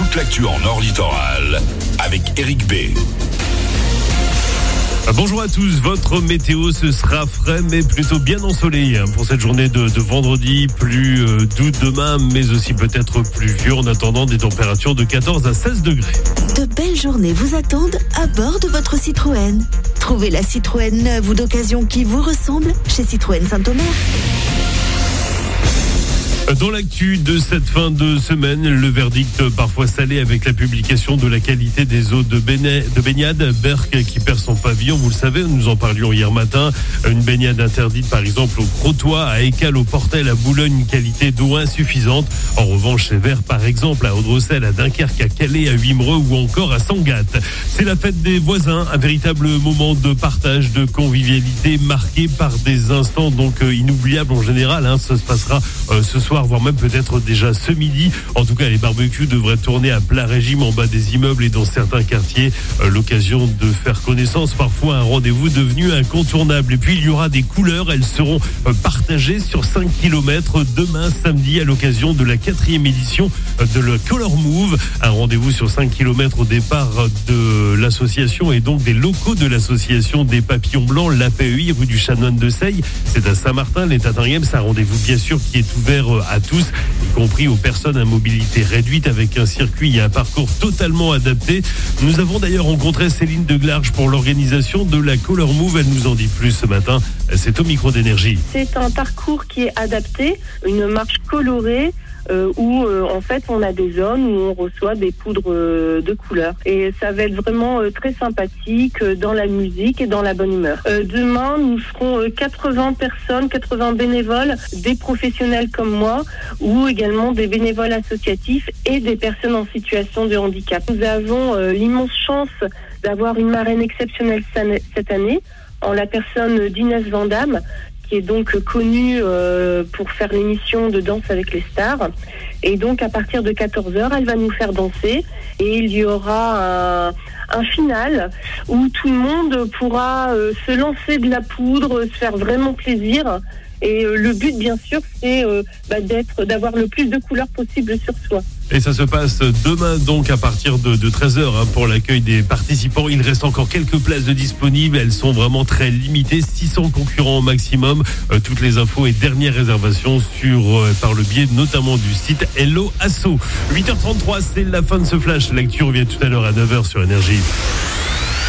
toute l'actu en Nord Littoral avec Eric B. Bonjour à tous, votre météo, ce sera frais mais plutôt bien ensoleillé pour cette journée de vendredi, plus doux demain mais aussi peut-être pluvieux en attendant des températures de 14 à 16 degrés. De belles journées vous attendent à bord de votre Citroën. Trouvez la Citroën neuve ou d'occasion qui vous ressemble chez Citroën Saint-Omer. Dans l'actu de cette fin de semaine, le verdict parfois salé avec la publication de la qualité des eaux de baignade. Berck qui perd son pavillon, vous le savez, nous en parlions hier matin. Une baignade interdite par exemple au Crotoy, à Écalles, au Portel, à Boulogne, une qualité d'eau insuffisante. En revanche, c'est vert par exemple à Audrecel, à Dunkerque, à Calais, à Wimereux ou encore à Sangatte. C'est la fête des voisins, un véritable moment de partage, de convivialité marqué par des instants donc inoubliables en général. Ça se passera ce soir, voire même peut-être déjà ce midi. En tout cas, les barbecues devraient tourner à plein régime en bas des immeubles et dans certains quartiers. L'occasion de faire connaissance, parfois un rendez-vous devenu incontournable. Et puis, il y aura des couleurs. Elles seront partagées sur 5 km demain samedi à l'occasion de la 4e édition de le Color Move. Un rendez-vous sur 5 km au départ de l'association et donc des locaux de l'association des Papillons Blancs, l'APEI, rue du Chanoine de Seille. C'est à Saint-Martin, les Tatinguem. C'est un rendez-vous bien sûr qui est ouvert à tous, y compris aux personnes à mobilité réduite, avec un circuit et un parcours totalement adapté. Nous avons d'ailleurs rencontré Céline Deglarge pour l'organisation de la Color Move. Elle nous en dit plus ce matin. C'est au micro d'Énergie. C'est un parcours qui est adapté, une marche colorée où en fait on a des zones où on reçoit des poudres de couleurs et ça va être vraiment très sympathique dans la musique et dans la bonne humeur. Demain nous serons 80 personnes, 80 bénévoles, des professionnels comme moi ou également des bénévoles associatifs et des personnes en situation de handicap. Nous avons l'immense chance d'avoir une marraine exceptionnelle cette année en la personne d'Inès Vandamme, qui est donc connue pour faire l'émission de Danse avec les stars. Et donc, à partir de 14h, elle va nous faire danser. Et il y aura un final où tout le monde pourra se lancer de la poudre, se faire vraiment plaisir. Et le but, bien sûr, c'est d'avoir le plus de couleurs possible sur soi. Et ça se passe demain donc à partir de 13h pour l'accueil des participants. Il reste encore quelques places de disponibles. Elles sont vraiment très limitées. 600 concurrents au maximum. Toutes les infos et dernières réservations par le biais notamment du site Hello Asso. 8h33, c'est la fin de ce flash. L'actu revient tout à l'heure à 9h sur Énergie.